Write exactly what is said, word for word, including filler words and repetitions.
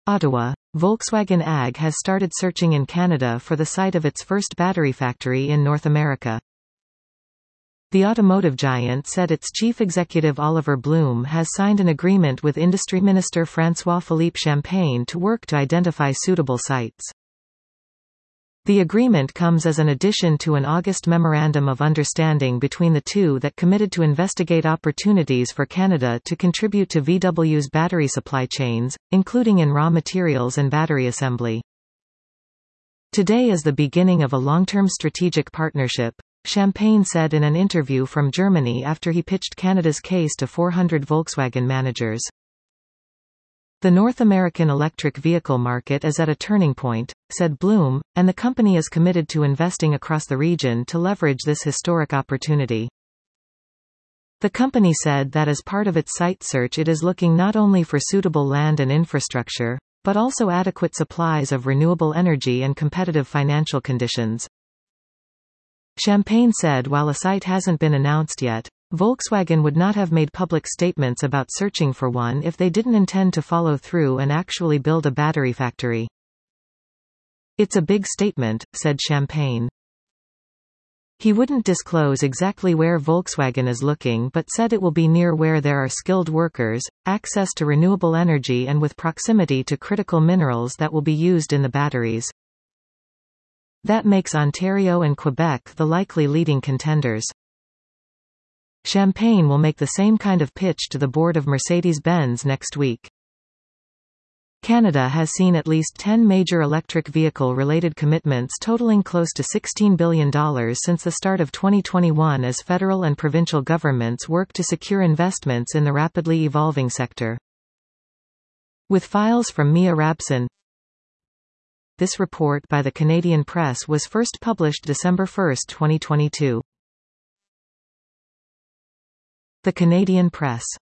Ottawa. Volkswagen A G has started searching in Canada for the site of its first battery factory in North America. The automotive giant said its chief executive Oliver Blume has signed an agreement with Industry Minister François-Philippe Champagne to work to identify suitable sites. The agreement comes as an addition to an August Memorandum of Understanding between the two that committed to investigate opportunities for Canada to contribute to V W's battery supply chains, including in raw materials and battery assembly. Today is the beginning of a long-term strategic partnership, Champagne said in an interview from Germany after he pitched Canada's case to four hundred Volkswagen managers. The North American electric vehicle market is at a turning point, said Blume, and the company is committed to investing across the region to leverage this historic opportunity. The company said that as part of its site search it is looking not only for suitable land and infrastructure, but also adequate supplies of renewable energy and competitive financial conditions. Champagne said while a site hasn't been announced yet, Volkswagen would not have made public statements about searching for one if they didn't intend to follow through and actually build a battery factory. It's a big statement, said Champagne. He wouldn't disclose exactly where Volkswagen is looking but said it will be near where there are skilled workers, access to renewable energy and with proximity to critical minerals that will be used in the batteries. That makes Ontario and Quebec the likely leading contenders. Champagne will make the same kind of pitch to the board of Mercedes-Benz next week. Canada has seen at least ten major electric vehicle-related commitments totaling close to sixteen billion dollars since the start of twenty twenty-one as federal and provincial governments work to secure investments in the rapidly evolving sector. With files from Mia Rabson. This report by the Canadian Press was first published December first, twenty twenty-two. The Canadian Press.